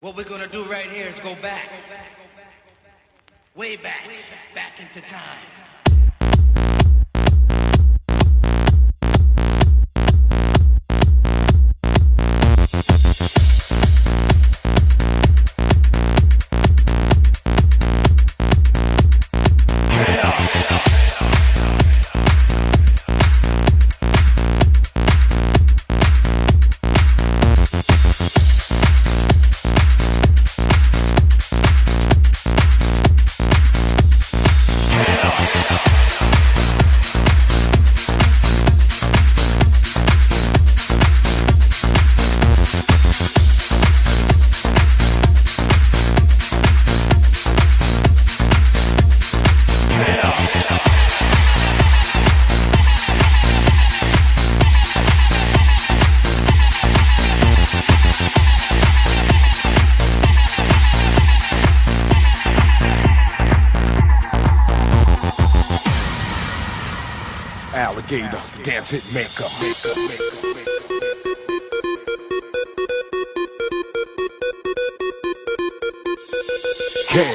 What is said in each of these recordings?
What we're gonna do right here is go back, way back, back into time. Alligator, dance hit maker. K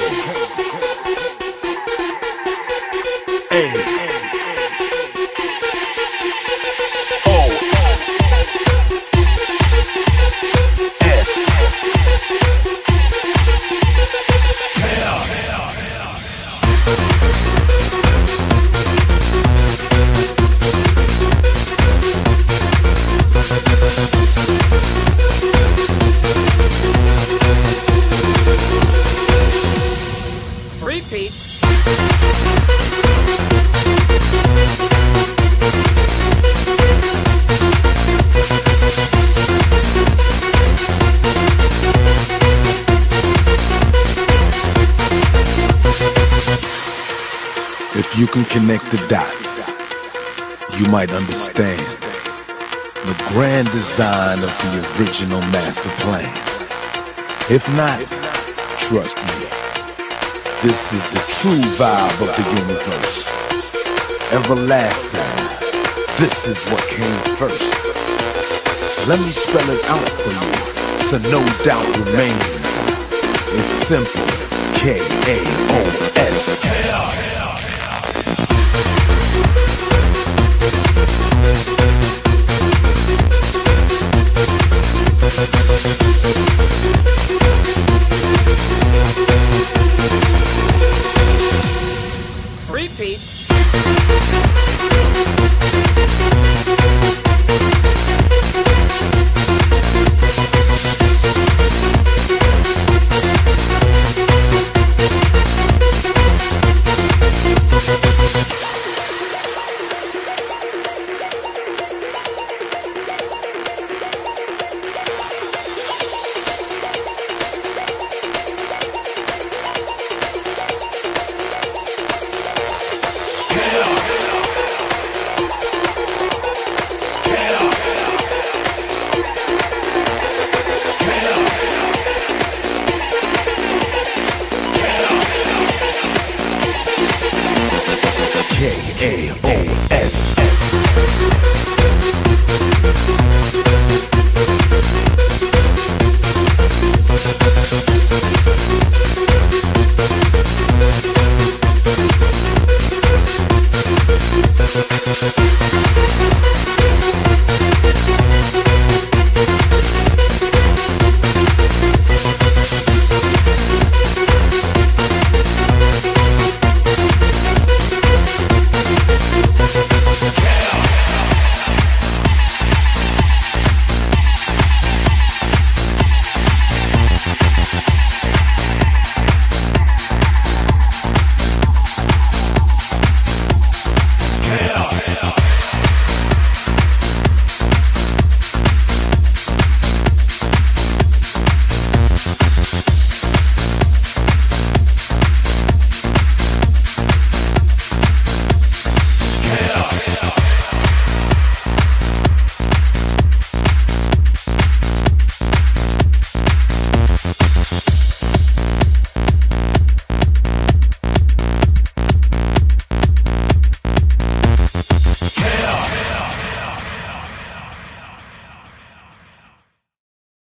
A O S. Repeat. If you can connect the dots, you might understand the grand design of the original master plan. If not, trust me, this is the true vibe of the universe. Everlasting, this is what came first. Let me spell it out for you, so no doubt remains. It's simple, K-A-O-S.